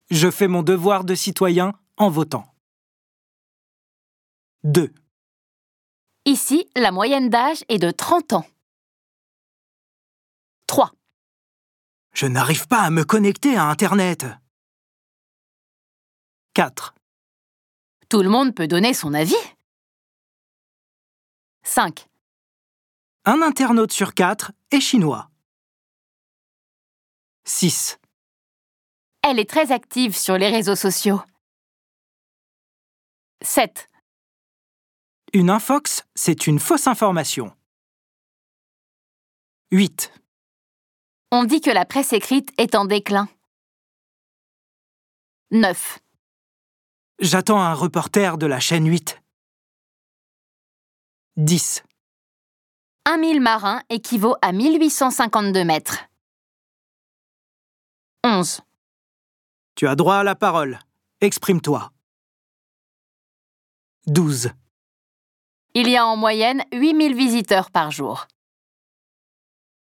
Je fais mon devoir de citoyen en votant. 2. Ici, la moyenne d'âge est de 30 ans. 3. Je n'arrive pas à me connecter à Internet. 4. Tout le monde peut donner son avis. 5. Un internaute sur 4 est chinois. 6. Elle est très active sur les réseaux sociaux. 7. Une infox, c'est une fausse information. 8. On dit que la presse écrite est en déclin. 9. J'attends un reporter de la chaîne 8. 10. 1000 marins équivaut à 1852 mètres. 11. Tu as droit à la parole. Exprime-toi. 12. Il y a en moyenne 8000 visiteurs par jour.